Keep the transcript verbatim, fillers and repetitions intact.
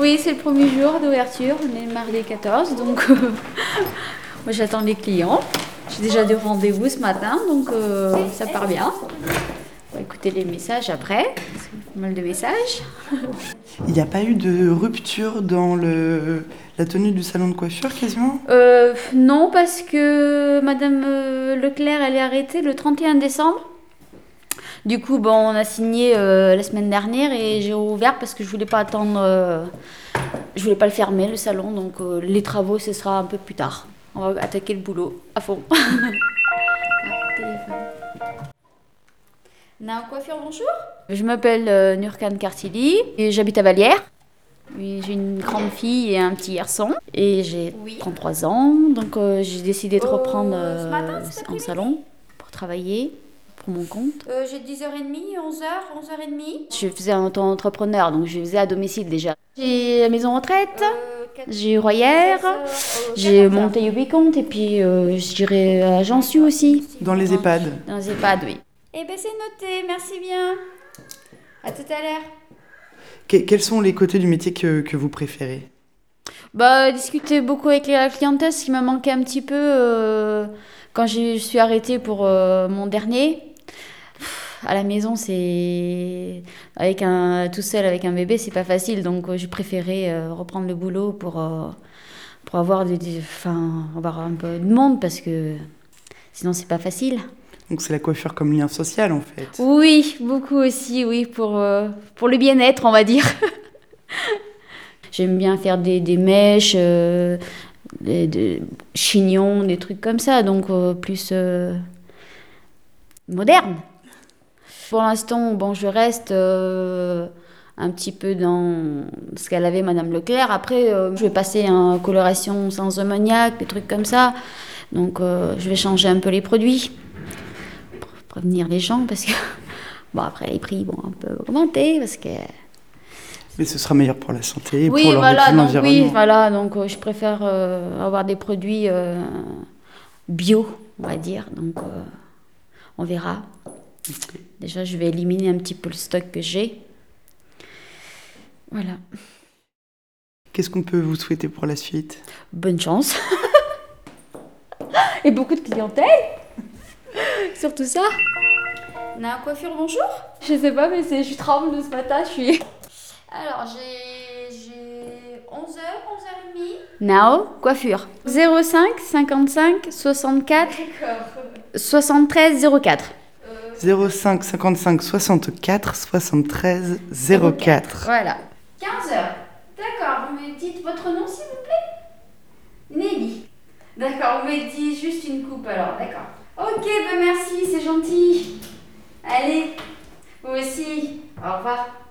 Oui, c'est le premier jour d'ouverture, on est le mardi quatorze, donc euh, moi j'attends les clients. J'ai déjà du rendez-vous ce matin, donc euh, ça part bien. On va écouter les messages après, pas mal de messages. Il n'y a pas eu de rupture dans le, la tenue du salon de coiffure quasiment? Euh, non, parce que Madame euh, Leclerc, elle est arrêtée le trente et un décembre. Du coup, bon, on a signé euh, la semaine dernière et j'ai ouvert parce que je voulais pas attendre, euh, je voulais pas le fermer le salon, donc euh, les travaux ce sera un peu plus tard. On va attaquer le boulot à fond. Ah, téléphone. Nao Coiffure, bonjour. Je m'appelle euh, Nurkan Kartili et j'habite à Vallières. Oui, j'ai une grande fille et un petit garçon et j'ai oui. trente-trois ans, donc euh, j'ai décidé de reprendre euh, en salon pour travailler pour mon compte. Euh, j'ai dix heures trente, onze heures, onze heures trente. Je faisais un temps entrepreneur, donc je faisais à domicile déjà. J'ai la maison retraite, euh, j'ai Royer, euh, j'ai monté huit comptes et puis euh, je dirais à Jansu aussi. Dans les EHPAD? Dans les EHPAD, oui. Eh bien c'est noté, merci bien. À tout à l'heure. Quels sont les côtés du métier que, que vous préférez? Bah, discuter beaucoup avec la clientèle, ce qui m'a manqué un petit peu euh, quand je suis arrêtée pour euh, mon dernier. Pff, à la maison, c'est avec un tout seul avec un bébé, c'est pas facile, donc euh, j'ai préféré euh, reprendre le boulot pour euh, pour avoir des, des, enfin, avoir un peu de monde parce que sinon c'est pas facile. Donc c'est la coiffure comme lien social en fait? Oui, beaucoup aussi, oui, pour euh, pour le bien-être, on va dire. J'aime bien faire des, des mèches, euh, des, des chignons, des trucs comme ça, donc euh, plus euh, moderne. Pour l'instant, bon, je reste euh, un petit peu dans ce qu'elle avait, Madame Leclerc. Après, euh, je vais passer en coloration sans ammoniac, des trucs comme ça. Donc, euh, je vais changer un peu les produits pour prévenir les gens, parce que, bon, après, les prix vont un peu augmenter, parce que... Mais ce sera meilleur pour la santé, oui, pour voilà, l'environnement. Oui, voilà, donc euh, je préfère euh, avoir des produits euh, bio, on va dire. Donc, euh, on verra. Okay. Déjà, je vais éliminer un petit peu le stock que j'ai. Voilà. Qu'est-ce qu'on peut vous souhaiter pour la suite? Bonne chance. Et beaucoup de clientèle. Surtout ça. Nao Coiffure, bonjour. Je sais pas, mais c'est, je tremble de ce matin, je suis... Alors, j'ai, j'ai onze heures, onze heures trente. Nao Coiffure. zéro cinq cinquante-cinq soixante-quatre soixante-treize zéro quatre. zéro cinq cinquante-cinq soixante-quatre soixante-treize zéro quatre. Voilà. quinze heures. D'accord, vous me dites votre nom s'il vous plaît? Nelly. D'accord, vous me dites juste une coupe alors, d'accord. Ok, ben merci, c'est gentil. Allez, vous aussi. Au revoir.